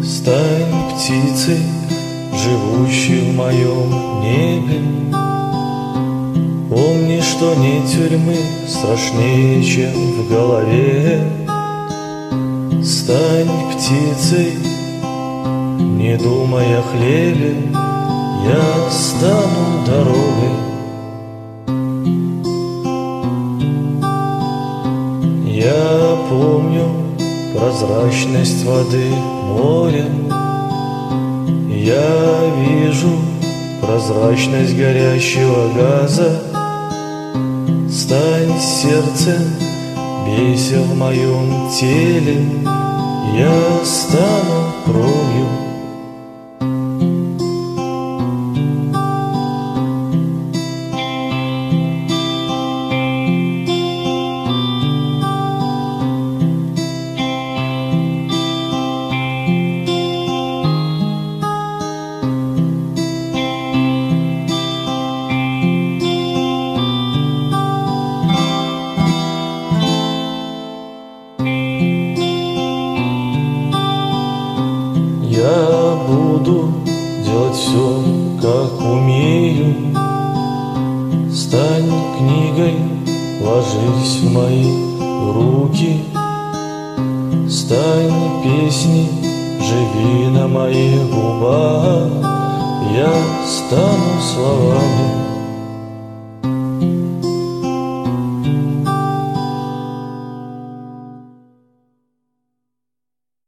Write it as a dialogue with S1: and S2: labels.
S1: Стань птицей, живущей в моем небе. Помни, что нет тюрьмы страшнее, чем в голове. Стань птицей, не думая о хлебе, я стану дорогой. Я помню прозрачность воды моря, я вижу прозрачность горящего газа. Стань сердцем, бейся в моем теле, я стану кровью. Я буду делать все, как умею. Стань книгой, ложись в мои руки. Стань песней, живи на моих губах. Я стану словами.